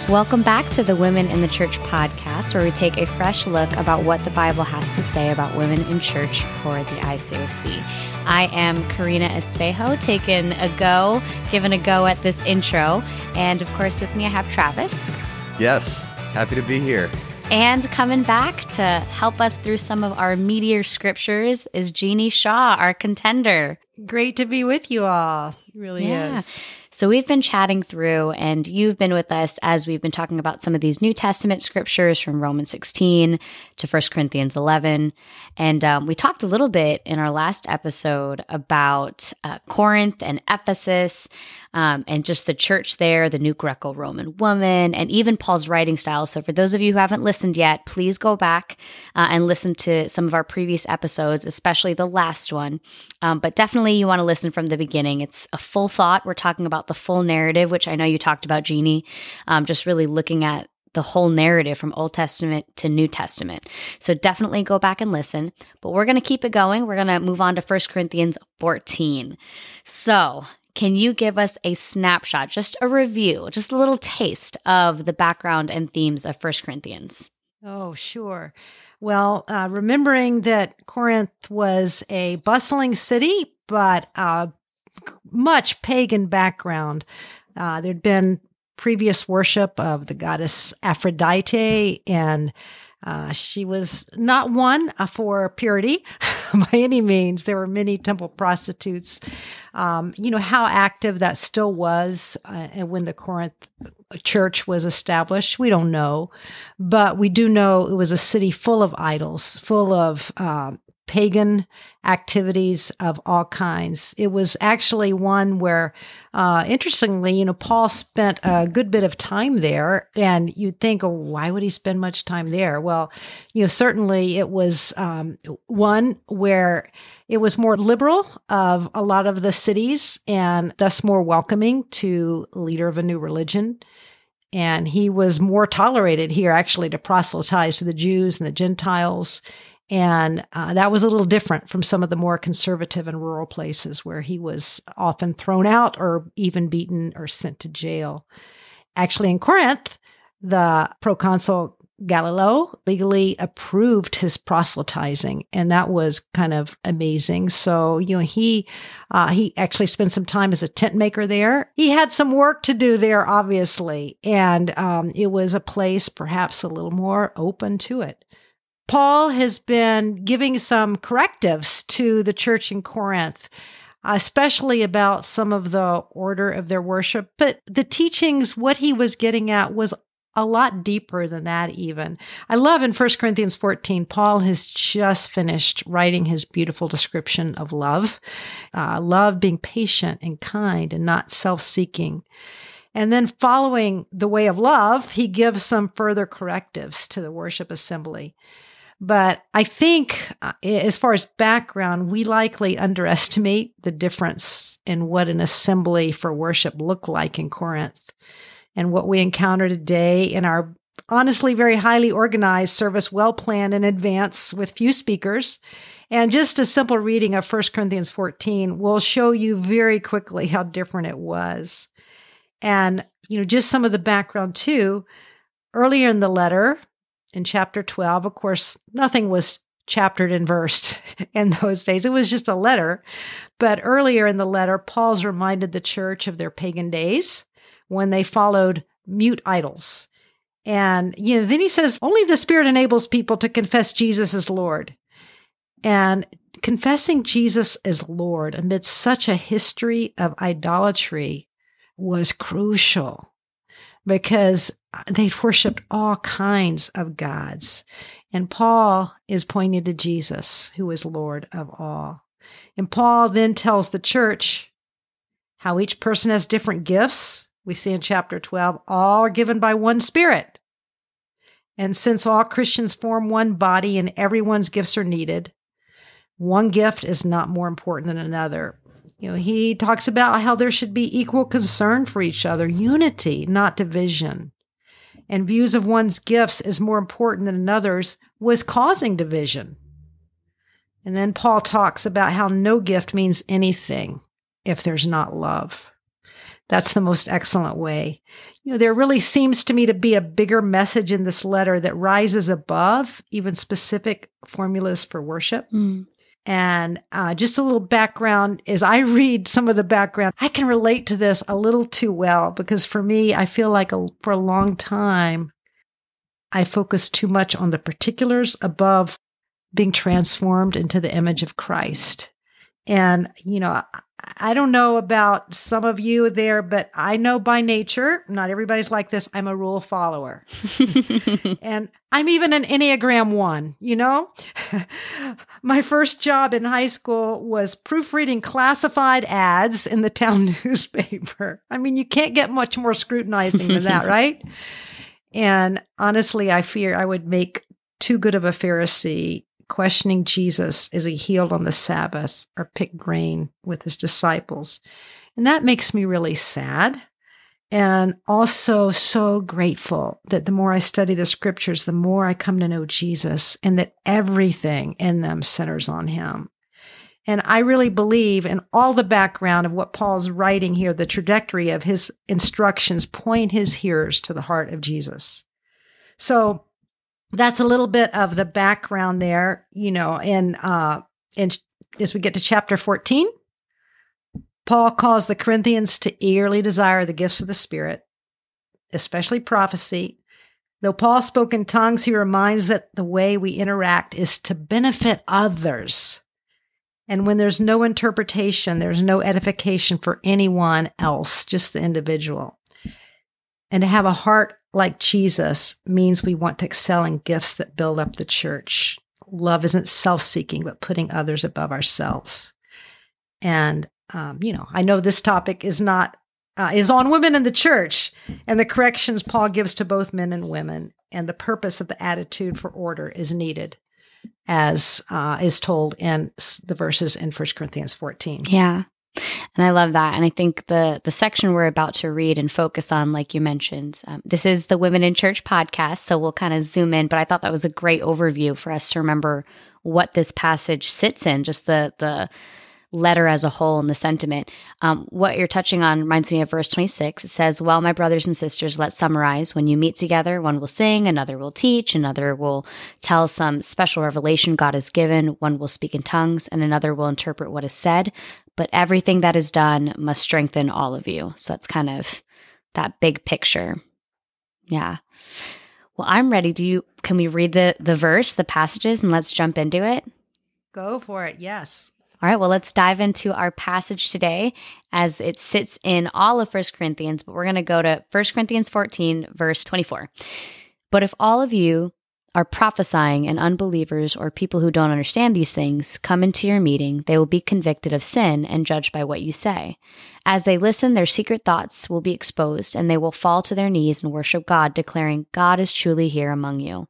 Welcome back to the Women in the Church podcast, where we take a fresh look about what the Bible has to say about women in church for the ICOC. I am Karina Espejo, giving a go at this intro. And of course, with me, I have Travis. Yes, happy to be here. And coming back to help us through some of our meatier scriptures is Jeannie Shaw, our contender. Great to be with you all. It really is. So we've been chatting through, and you've been with us as we've been talking about some of these New Testament scriptures from Romans 16 to 1 Corinthians 11. And we talked a little bit in our last episode about Corinth and Ephesus, and just the church there, the new Greco-Roman woman, and even Paul's writing style. So for those of you who haven't listened yet, please go back and listen to some of our previous episodes, especially the last one. But definitely you want to listen from the beginning. It's a full thought. We're talking about the full narrative, which I know you talked about, Jeannie, just really looking at the whole narrative from Old Testament to New Testament. So definitely go back and listen. But we're going to keep it going. We're going to move on to 1 Corinthians 14. So can you give us a snapshot, just a review, just a little taste of the background and themes of 1 Corinthians? Oh, sure. Well, remembering that Corinth was a bustling city, but much pagan background. There'd been previous worship of the goddess Aphrodite, and she was not one for purity by any means. There were many temple prostitutes. How active that still was when the Corinth church was established, we don't know. But we do know it was a city full of idols, full of pagan activities of all kinds. It was actually one where, interestingly, Paul spent a good bit of time there, and you'd think, oh, why would he spend much time there? Well, certainly it was one where it was more liberal of a lot of the cities, and thus more welcoming to a leader of a new religion. And he was more tolerated here, actually, to proselytize to the Jews and the Gentiles. And that was a little different from some of the more conservative and rural places where he was often thrown out or even beaten or sent to jail. Actually, in Corinth, the proconsul Gallio legally approved his proselytizing, and that was kind of amazing. So, he actually spent some time as a tent maker there. He had some work to do there, obviously, and it was a place perhaps a little more open to it. Paul has been giving some correctives to the church in Corinth, especially about some of the order of their worship. But the teachings, what he was getting at was a lot deeper than that even. I love in 1 Corinthians 14, Paul has just finished writing his beautiful description of love. Love being patient and kind and not self-seeking. And then following the way of love, he gives some further correctives to the worship assembly. But I think as far as background, we likely underestimate the difference in what an assembly for worship looked like in Corinth and what we encounter today in our honestly very highly organized service, well planned in advance with few speakers. And just a simple reading of 1 Corinthians 14 will show you very quickly how different it was. And, just some of the background too. Earlier in the letter, in chapter 12, of course, nothing was chaptered and versed in those days. It was just a letter. But earlier in the letter, Paul's reminded the church of their pagan days when they followed mute idols. And, then he says, only the Spirit enables people to confess Jesus as Lord. And confessing Jesus as Lord amidst such a history of idolatry was crucial, because they'd worshipped all kinds of gods. And Paul is pointing to Jesus, who is Lord of all. And Paul then tells the church how each person has different gifts. We see in chapter 12, all are given by one Spirit. And since all Christians form one body and everyone's gifts are needed, one gift is not more important than another. He talks about how there should be equal concern for each other, unity, not division. And views of one's gifts as more important than another's was causing division. And then Paul talks about how no gift means anything if there's not love. That's the most excellent way. There really seems to me to be a bigger message in this letter that rises above even specific formulas for worship. And just a little background, as I read some of the background, I can relate to this a little too well, because for me, I feel like for a long time, I focused too much on the particulars above being transformed into the image of Christ. And, I don't know about some of you there, but I know by nature, not everybody's like this, I'm a rule follower. And I'm even an Enneagram 1, My first job in high school was proofreading classified ads in the town newspaper. I mean, you can't get much more scrutinizing than that, right? And honestly, I fear I would make too good of a Pharisee questioning Jesus as he healed on the Sabbath or picked grain with his disciples. And that makes me really sad, and also so grateful that the more I study the scriptures, the more I come to know Jesus, and that everything in them centers on him. And I really believe in all the background of what Paul's writing here, the trajectory of his instructions point his hearers to the heart of Jesus. So that's a little bit of the background there, and as we get to chapter 14, Paul calls the Corinthians to eagerly desire the gifts of the Spirit, especially prophecy. Though Paul spoke in tongues, he reminds that the way we interact is to benefit others. And when there's no interpretation, there's no edification for anyone else, just the individual. And to have a heart like Jesus means we want to excel in gifts that build up the church. Love isn't self-seeking, but putting others above ourselves. And, I know this topic is on women in the church and the corrections Paul gives to both men and women. And the purpose of the attitude for order is needed, as is told in the verses in 1 Corinthians 14. Yeah. And I love that. And I think the section we're about to read and focus on, like you mentioned, this is the Women in Church podcast, so we'll kind of zoom in. But I thought that was a great overview for us to remember what this passage sits in, just the letter as a whole and the sentiment. What you're touching on reminds me of verse 26. It says, "Well, my brothers and sisters, let's summarize. When you meet together, one will sing, another will teach, another will tell some special revelation God has given, one will speak in tongues, and another will interpret what is said. But everything that is done must strengthen all of you." So that's kind of that big picture. Yeah. Well, I'm ready. Can we read the verse, the passages, and let's jump into it? Go for it. Yes. All right, well, let's dive into our passage today as it sits in all of 1 Corinthians, but we're going to go to 1 Corinthians 14, verse 24. "But if all of you are prophesying and unbelievers or people who don't understand these things come into your meeting, they will be convicted of sin and judged by what you say. As they listen, their secret thoughts will be exposed, and they will fall to their knees and worship God, declaring, 'God is truly here among you.'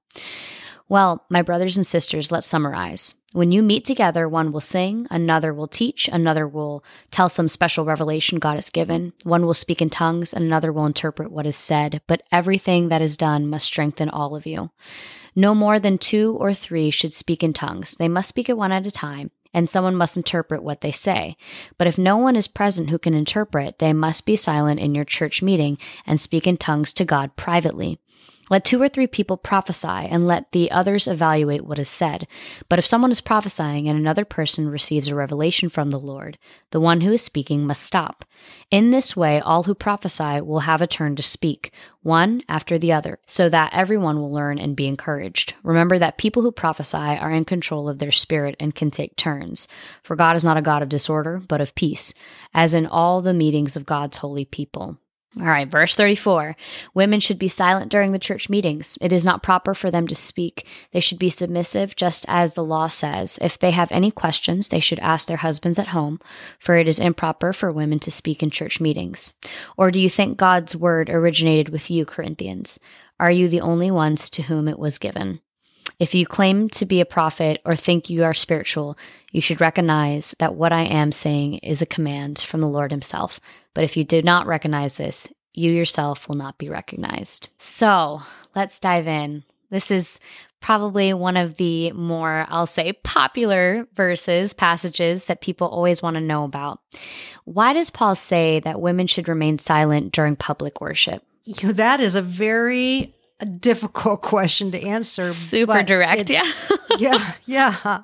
Well, my brothers and sisters, let's summarize. When you meet together, one will sing, another will teach, another will tell some special revelation God has given, one will speak in tongues, and another will interpret what is said. But everything that is done must strengthen all of you. No more than 2 or 3 should speak in tongues. They must speak it one at a time, and someone must interpret what they say. But if no one is present who can interpret, they must be silent in your church meeting and speak in tongues to God privately. Let 2 or 3 people prophesy, and let the others evaluate what is said. But if someone is prophesying and another person receives a revelation from the Lord, the one who is speaking must stop. In this way, all who prophesy will have a turn to speak, one after the other, so that everyone will learn and be encouraged. Remember that people who prophesy are in control of their spirit and can take turns. For God is not a God of disorder, but of peace, as in all the meetings of God's holy people." All right, verse 34. "Women should be silent during the church meetings. It is not proper for them to speak. They should be submissive, just as the law says. If they have any questions, they should ask their husbands at home, for it is improper for women to speak in church meetings. Or do you think God's word originated with you, Corinthians? Are you the only ones to whom it was given? If you claim to be a prophet or think you are spiritual, you should recognize that what I am saying is a command from the Lord himself. But if you do not recognize this, you yourself will not be recognized." So let's dive in. This is probably one of the more, I'll say, popular passages that people always want to know about. Why does Paul say that women should remain silent during public worship? That is a very difficult question to answer. Super direct, yeah. Yeah.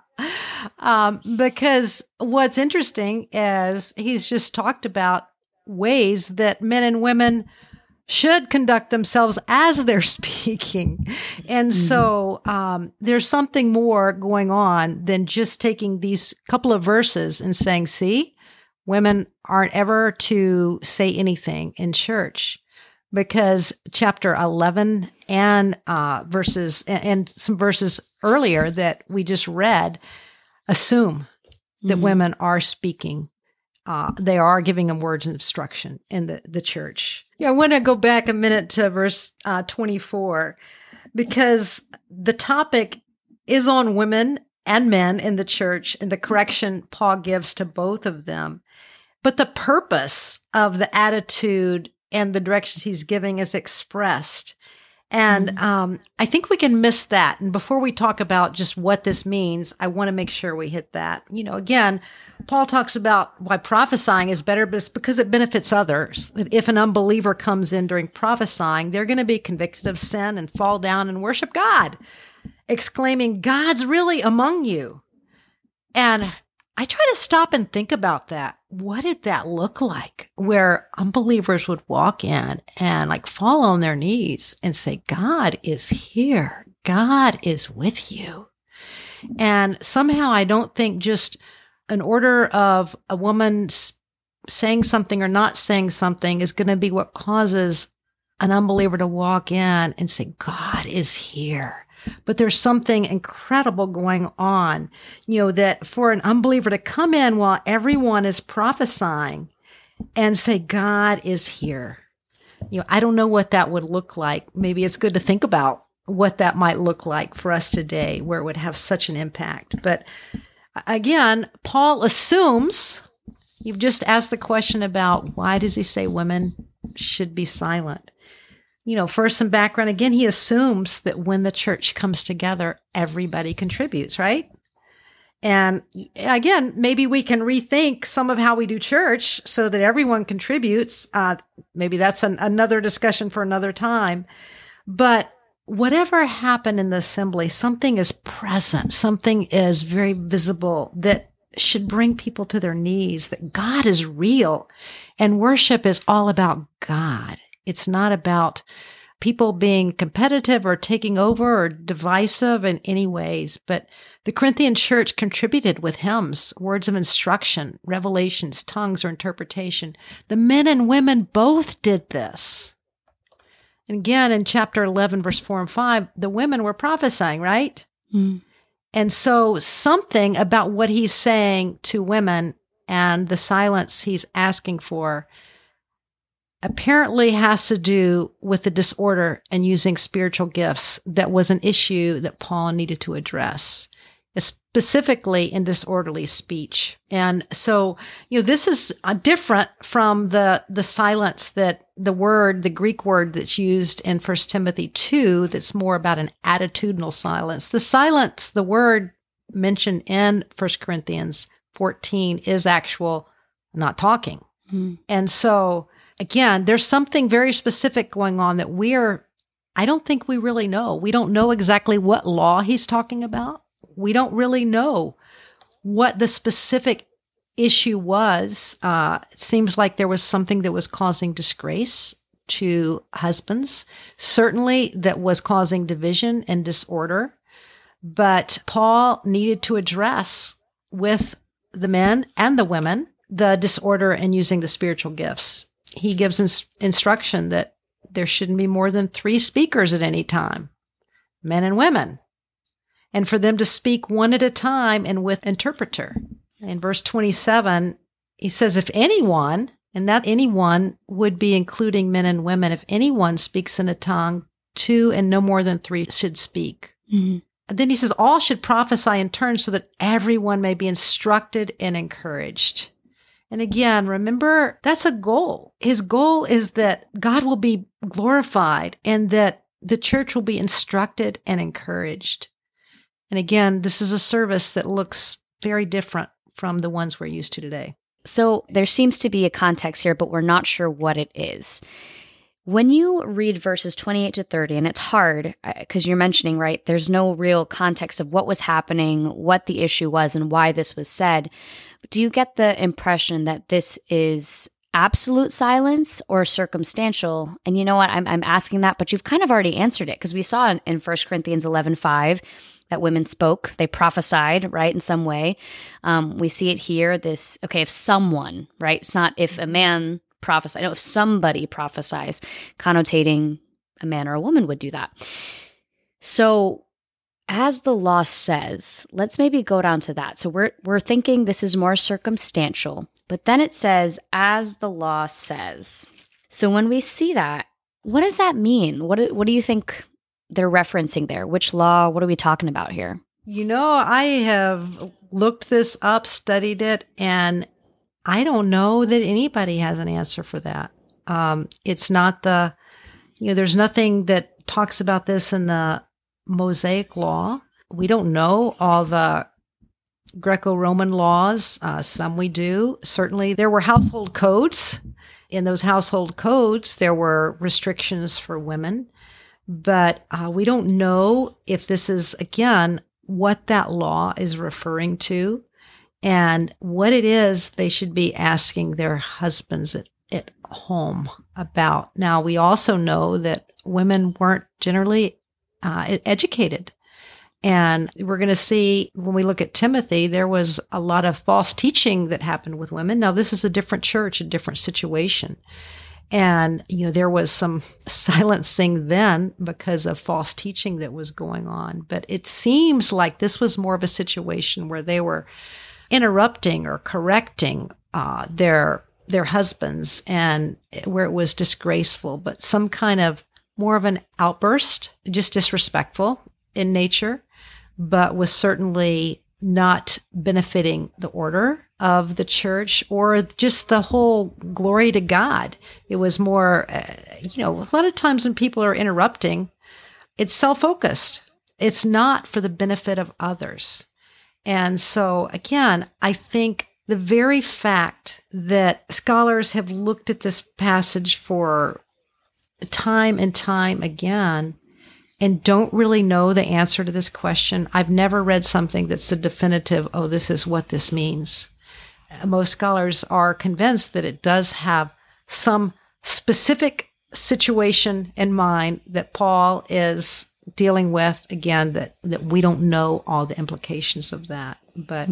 Because what's interesting is he's just talked about ways that men and women should conduct themselves as they're speaking. And so there's something more going on than just taking these couple of verses and saying, see, women aren't ever to say anything in church. Because chapter 11 and verses and some verses earlier that we just read assume that women are speaking. They are giving them words of instruction in the church. Yeah, I want to go back a minute to verse 24, because the topic is on women and men in the church and the correction Paul gives to both of them. But the purpose of the attitude and the directions he's giving is expressed. And I think we can miss that. And before we talk about just what this means, I want to make sure we hit that. Again, Paul talks about why prophesying is better because it benefits others. That if an unbeliever comes in during prophesying, they're going to be convicted of sin and fall down and worship God, exclaiming, "God's really among you." And I try to stop and think about that. What did that look like? Where unbelievers would walk in and fall on their knees and say, God is here. God is with you. And somehow I don't think just an order of a woman saying something or not saying something is going to be what causes an unbeliever to walk in and say, God is here. But there's something incredible going on, that for an unbeliever to come in while everyone is prophesying and say, God is here. I don't know what that would look like. Maybe it's good to think about what that might look like for us today, where it would have such an impact. But again, Paul assumes, you've just asked the question about why does he say women should be silent? For some background, again, he assumes that when the church comes together, everybody contributes, right? And again, maybe we can rethink some of how we do church so that everyone contributes. Maybe that's another discussion for another time. But whatever happened in the assembly, something is present, something is very visible that should bring people to their knees, that God is real. And worship is all about God. It's not about people being competitive or taking over or divisive in any ways, but the Corinthian church contributed with hymns, words of instruction, revelations, tongues, or interpretation. The men and women both did this. And again, in chapter 11, verse 4 and 5, the women were prophesying, right? And so something about what he's saying to women and the silence he's asking for apparently has to do with the disorder and using spiritual gifts that was an issue that Paul needed to address, specifically in disorderly speech. And so, this is different from the silence that the Greek word that's used in 1 Timothy 2, that's more about an attitudinal silence. The silence, the word mentioned in 1 Corinthians 14 is actual not talking. And so, again, there's something very specific going on that I don't think we really know. We don't know exactly what law he's talking about. We don't really know what the specific issue was. It seems like there was something that was causing disgrace to husbands, certainly that was causing division and disorder. But Paul needed to address with the men and the women the disorder and using the spiritual gifts. He gives instruction that there shouldn't be more than 3 speakers at any time, men and women, and for them to speak one at a time and with interpreter. In verse 27, he says, if anyone, and that anyone would be including men and women, if anyone speaks in a tongue, 2 and no more than 3 should speak. And then he says, all should prophesy in turn so that everyone may be instructed and encouraged. And again, remember, that's a goal. His goal is that God will be glorified and that the church will be instructed and encouraged. And again, this is a service that looks very different from the ones we're used to today. So there seems to be a context here, but we're not sure what it is. When you read verses 28 to 30, and it's hard because you're mentioning, right, there's no real context of what was happening, what the issue was, and why this was said. But do you get the impression that this is absolute silence or circumstantial? And you know what? I'm asking that, but you've kind of already answered it, because we saw in 1 Corinthians 11:5 that women spoke, they prophesied, right, in some way. We see it here, if someone, right? It's not if a man prophesies. No, if somebody prophesies, connotating a man or a woman would do that. So as the law says, let's maybe go down to that. So we're thinking this is more circumstantial, but then it says, as the law says. So when we see that, what does that mean? What do you think they're referencing there? Which law? What are we talking about here? I have looked this up, studied it, and I don't know that anybody has an answer for that. It's not there's nothing that talks about this in the Mosaic law. We don't know all the Greco-Roman laws. Some we do. Certainly there were household codes. In those household codes, there were restrictions for women. But we don't know if this is, again, what that law is referring to and what it is they should be asking their husbands at home about. Now, we also know that women weren't generally educated. And we're going to see when we look at Timothy, there was a lot of false teaching that happened with women. Now, this is a different church, a different situation. And, there was some silencing then because of false teaching that was going on. But it seems like this was more of a situation where they were interrupting or correcting their husbands, and where it was disgraceful, but some kind of more of an outburst, just disrespectful in nature, but was certainly not benefiting the order of the church or just the whole glory to God. It was more, a lot of times when people are interrupting, it's self-focused. It's not for the benefit of others. And so, again, I think the very fact that scholars have looked at this passage for time and time again and don't really know the answer to this question. I've never read something that's a definitive, this is what this means. Most scholars are convinced that it does have some specific situation in mind that Paul is dealing with, again, that we don't know all the implications of that. But,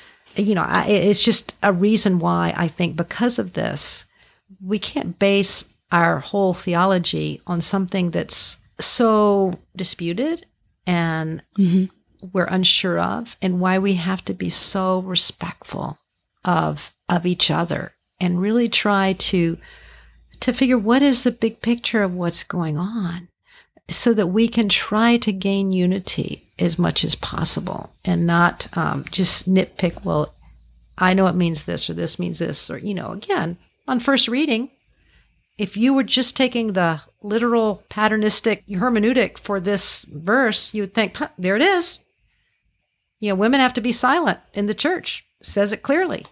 it's just a reason why I think because of this, we can't base our whole theology on something that's so disputed and we're unsure of, and why we have to be so respectful of each other and really try to figure what is the big picture of what's going on so that we can try to gain unity as much as possible and not just nitpick, well, I know it means this or this means this, or, again, on first reading, if you were just taking the literal patternistic hermeneutic for this verse, you would think, there it is. Women have to be silent in the church. It says it clearly.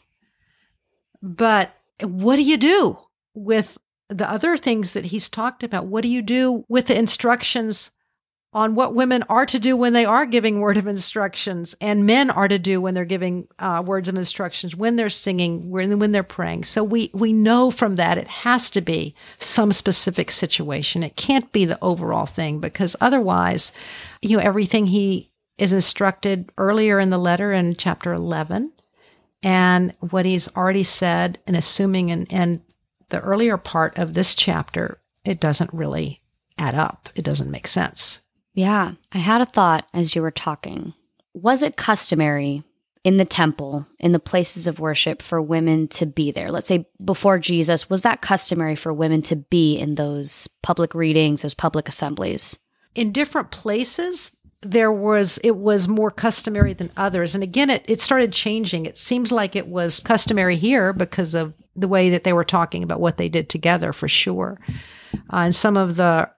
But what do you do with the other things that he's talked about? What do you do with the instructions on what women are to do when they are giving word of instructions, and men are to do when they're giving words of instructions, when they're singing, when they're praying? So we know from that it has to be some specific situation. It can't be the overall thing, because otherwise, everything he is instructed earlier in the letter in chapter 11 and what he's already said and assuming in the earlier part of this chapter, it doesn't really add up. It doesn't make sense. Yeah, I had a thought as you were talking. Was it customary in the temple, in the places of worship, for women to be there? Let's say before Jesus, was that customary for women to be in those public readings, those public assemblies? In different places, it was more customary than others. And again, it started changing. It seems like it was customary here because of the way that they were talking about what they did together, for sure. And some of the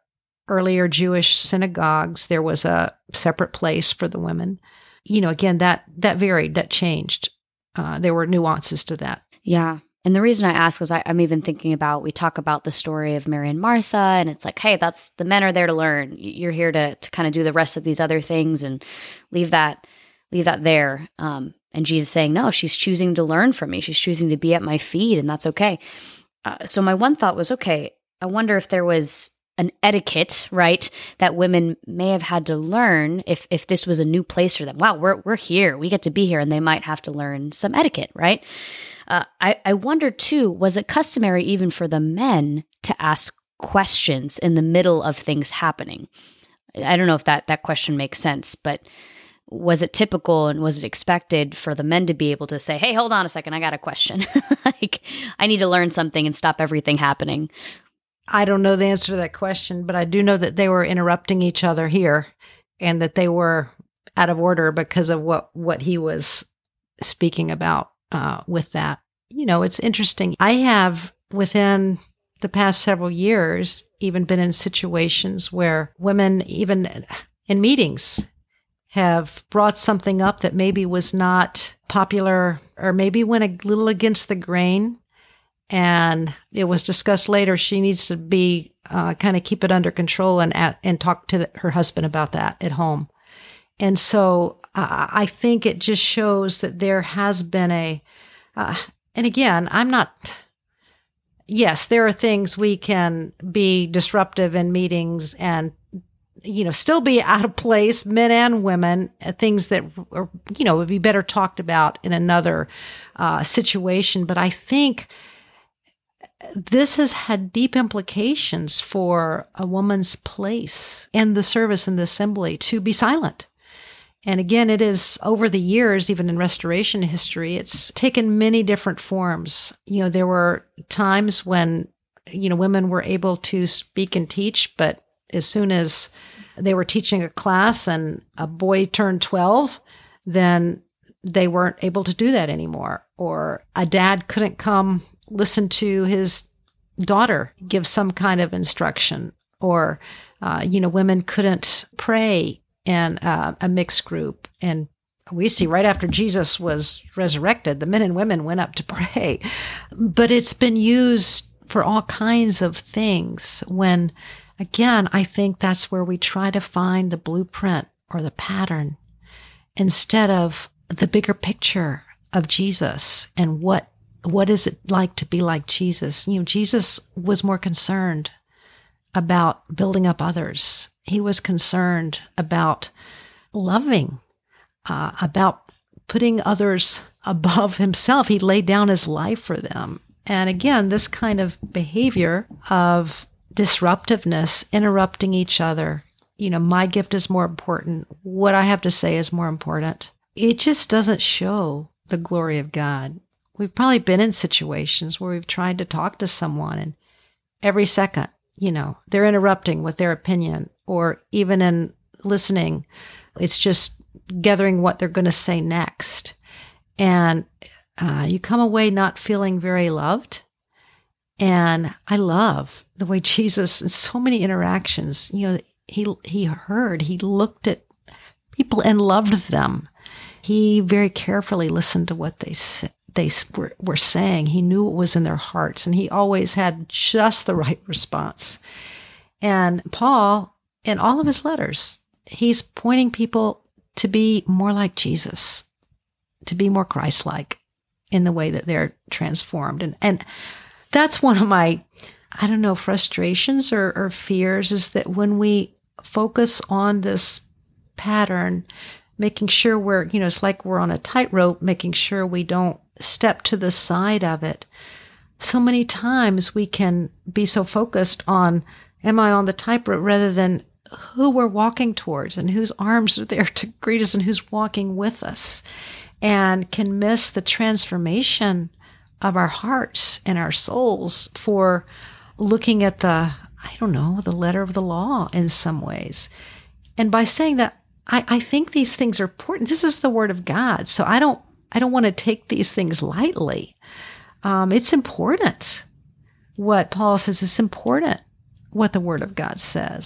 earlier Jewish synagogues, there was a separate place for the women. Again, that varied, that changed. There were nuances to that. Yeah. And the reason I ask is I'm even thinking about, we talk about the story of Mary and Martha, and it's like, hey, that's the men are there to learn. You're here to kind of do the rest of these other things and leave that there. And Jesus saying, no, she's choosing to learn from me. She's choosing to be at my feet, and that's okay. So my one thought was, okay, I wonder if there was an etiquette, right, that women may have had to learn if this was a new place for them. Wow, we're here. We get to be here, and they might have to learn some etiquette, right? I wonder, too, was it customary even for the men to ask questions in the middle of things happening? I don't know if that question makes sense, but was it typical and was it expected for the men to be able to say, hey, hold on a second, I got a question. Like, I need to learn something and stop everything happening? I don't know the answer to that question, but I do know that they were interrupting each other here and that they were out of order because of what he was speaking about with that. It's interesting. I have, within the past several years, even been in situations where women, even in meetings, have brought something up that maybe was not popular or maybe went a little against the grain. And it was discussed later. She needs to be kind of keep it under control and talk to her husband about that at home. And so I think it just shows that there has been and again, yes, there are things we can be disruptive in meetings and, still be out of place, men and women, things that are, would be better talked about in another situation. But I think this has had deep implications for a woman's place in the service in the assembly to be silent. And again, it is over the years, even in restoration history, it's taken many different forms. There were times when, women were able to speak and teach, but as soon as they were teaching a class and a boy turned 12, then they weren't able to do that anymore. Or a dad couldn't come listen to his daughter give some kind of instruction, or, women couldn't pray in a mixed group. And we see right after Jesus was resurrected, the men and women went up to pray. But it's been used for all kinds of things when, again, I think that's where we try to find the blueprint or the pattern instead of the bigger picture of Jesus and what is it like to be like Jesus? Jesus was more concerned about building up others. He was concerned about loving, about putting others above himself. He laid down his life for them. And again, this kind of behavior of disruptiveness, interrupting each other, my gift is more important. What I have to say is more important. It just doesn't show the glory of God. We've probably been in situations where we've tried to talk to someone and every second, they're interrupting with their opinion, or even in listening, it's just gathering what they're going to say next. And you come away not feeling very loved. And I love the way Jesus, in so many interactions, he heard, he looked at people and loved them. He very carefully listened to what they were saying. He knew what was in their hearts, and he always had just the right response. And Paul, in all of his letters, he's pointing people to be more like Jesus, to be more Christ-like in the way that they're transformed. And that's one of my, frustrations or fears, is that when we focus on this pattern, making sure we're, it's like we're on a tightrope, making sure we don't step to the side of it. So many times we can be so focused on, am I on the tightrope, rather than who we're walking towards and whose arms are there to greet us and who's walking with us, and can miss the transformation of our hearts and our souls for looking at the letter of the law in some ways. And by saying that, I think these things are important. This is the Word of God. So I don't want to take these things lightly. It's important what Paul says. It's important what the Word of God says.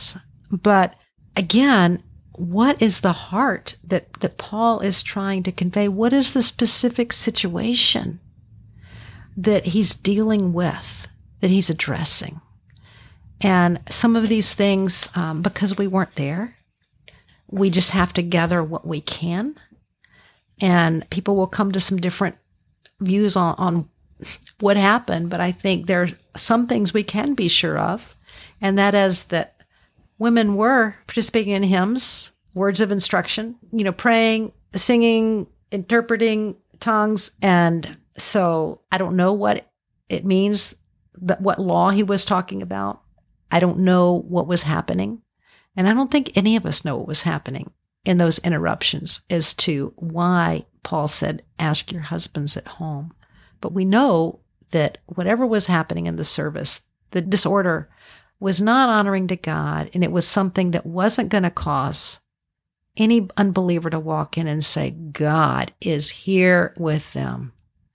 But again, what is the heart that Paul is trying to convey? What is the specific situation that he's dealing with, that he's addressing? And some of these things, because we weren't there, we just have to gather what we can. And people will come to some different views on what happened. But I think there are some things we can be sure of. And that is that women were participating in hymns, words of instruction, praying, singing, interpreting tongues. And so I don't know what it means, what law he was talking about. I don't know what was happening. And I don't think any of us know what was happening in those interruptions as to why Paul said, ask your husbands at home. But we know that whatever was happening in the service, the disorder was not honoring to God, and it was something that wasn't going to cause any unbeliever to walk in and say, God is here with them.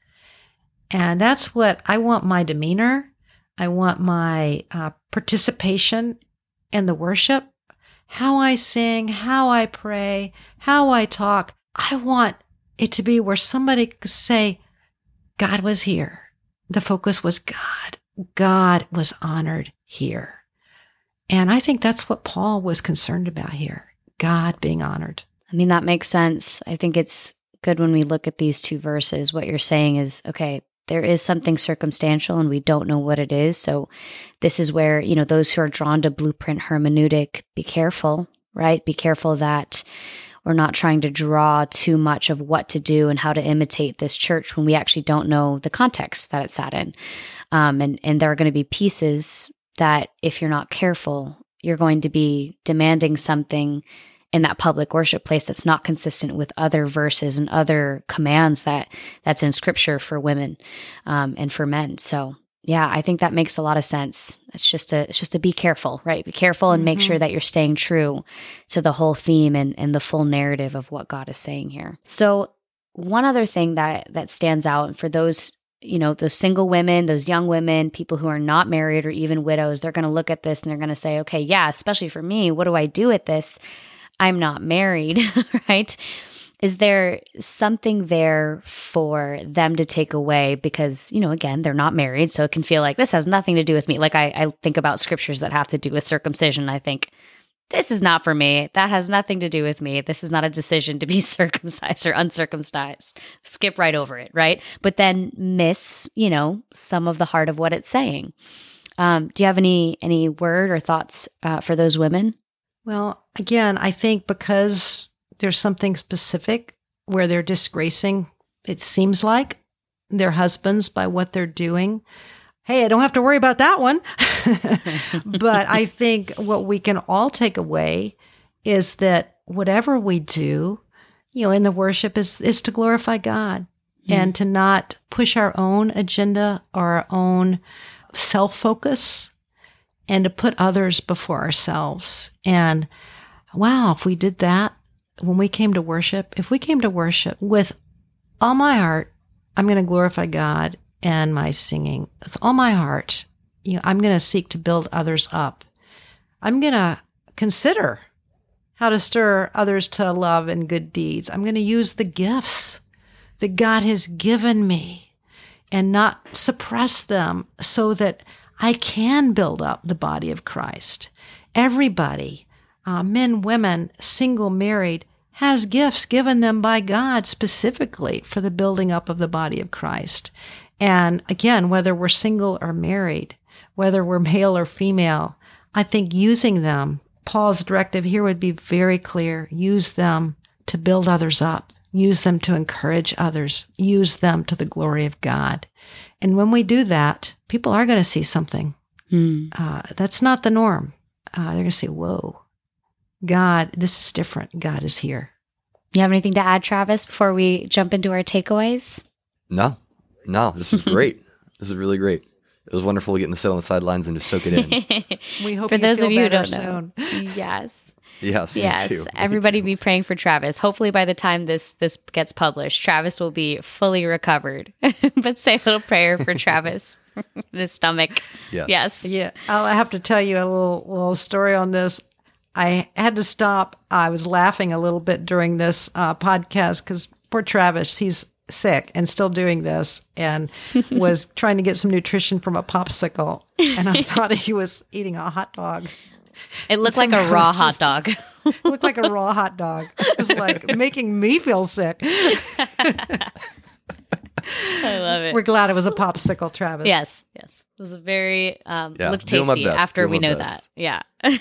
And that's what I want my demeanor. I want my participation in the worship, how I sing, how I pray, how I talk. I want it to be where somebody could say, God was here. The focus was God. God was honored here. And I think that's what Paul was concerned about here, God being honored. I mean, that makes sense. I think it's good when we look at these two verses. What you're saying is, okay, there is something circumstantial and we don't know what it is. So this is where, those who are drawn to blueprint hermeneutic, be careful, right? Be careful that we're not trying to draw too much of what to do and how to imitate this church when we actually don't know the context that it sat in. And there are going to be pieces that if you're not careful, you're going to be demanding something in that public worship place that's not consistent with other verses and other commands that's in scripture for women and for men. So yeah, I think that makes a lot of sense. It's just to be careful, right? Be careful and make sure that you're staying true to the whole theme and the full narrative of what God is saying here. So one other thing that stands out for those, those single women, those young women, people who are not married or even widows, they're going to look at this and they're going to say, okay, yeah, especially for me, what do I do with this? I'm not married, right? Is there something there for them to take away? Because, again, they're not married, so it can feel like this has nothing to do with me. Like I think about scriptures that have to do with circumcision. I think, this is not for me. That has nothing to do with me. This is not a decision to be circumcised or uncircumcised. Skip right over it, right? But then miss, some of the heart of what it's saying. Do you have any word or thoughts for those women? Well, again, I think because there's something specific where they're disgracing, it seems like, their husbands by what they're doing. Hey, I don't have to worry about that one. But I think what we can all take away is that whatever we do, in the worship is to glorify God and to not push our own agenda or our own self-focus, and to put others before ourselves. And wow, if we did that when we came to worship, if we came to worship with all my heart, I'm going to glorify God and my singing. With all my heart, I'm going to seek to build others up. I'm going to consider how to stir others to love and good deeds. I'm going to use the gifts that God has given me and not suppress them so that I can build up the body of Christ. Everybody, men, women, single, married, has gifts given them by God specifically for the building up of the body of Christ. And again, whether we're single or married, whether we're male or female, I think using them, Paul's directive here would be very clear. Use them to build others up. Use them to encourage others. Use them to the glory of God. And when we do that, people are going to see something. That's not the norm. They're going to say, whoa, God, this is different. God is here. You have anything to add, Travis, before we jump into our takeaways? No, this was great. This is really great. It was wonderful getting to sit on the sidelines and just soak it in. We hope for those of you who don't know. Soon. Yes. Yes, me too. Everybody be praying for Travis. Hopefully by the time this gets published, Travis will be fully recovered. But say a little prayer for Travis. His stomach. Yes. Yeah. I have to tell you a little story on this. I had to stop. I was laughing a little bit during this podcast because poor Travis, he's sick and still doing this, and was trying to get some nutrition from a popsicle. And I thought he was eating a hot dog. It looked like a raw hot dog. It looked like a raw hot dog. It was like making me feel sick. I love it. We're glad it was a popsicle, Travis. Yes. It was a very looked doing my tasty best, after we doing know my that. best. Yeah.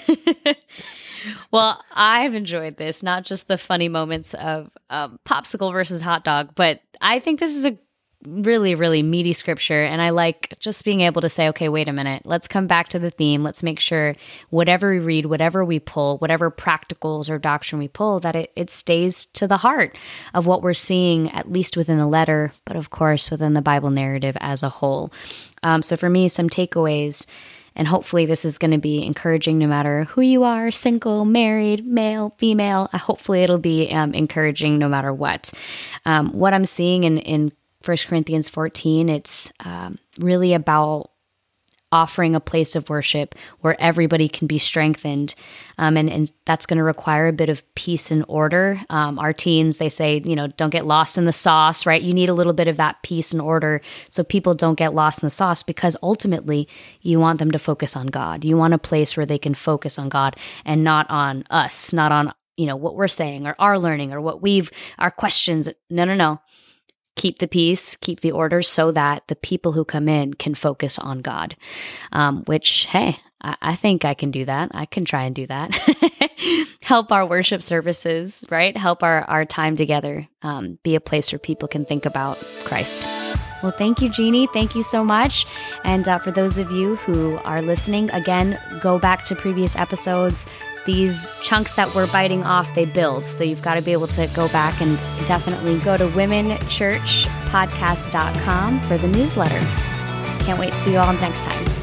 Well, I've enjoyed this, not just the funny moments of popsicle versus hot dog, but I think this is a really, really meaty scripture. And I like just being able to say, okay, wait a minute, let's come back to the theme. Let's make sure whatever we read, whatever we pull, whatever practicals or doctrine we pull, that it stays to the heart of what we're seeing, at least within the letter, but of course within the Bible narrative as a whole. So for me, some takeaways, and hopefully this is going to be encouraging no matter who you are, single, married, male, female. Hopefully it'll be encouraging no matter what. What I'm seeing in 1 Corinthians 14, it's really about offering a place of worship where everybody can be strengthened. And that's going to require a bit of peace and order. Our teens, they say, don't get lost in the sauce, right? You need a little bit of that peace and order so people don't get lost in the sauce, because ultimately you want them to focus on God. You want a place where they can focus on God and not on us, not on, what we're saying or our learning or our questions. No. Keep the peace, keep the order so that the people who come in can focus on God, which, hey, I think I can do that. I can try and do that. Help our worship services, right? Help our time together be a place where people can think about Christ. Well, thank you, Jeannie. Thank you so much. And for those of you who are listening, again, go back to previous episodes. These chunks that we're biting off, they build. So you've got to be able to go back and definitely go to womenchurchpodcast.com for the newsletter. Can't wait to see you all next time.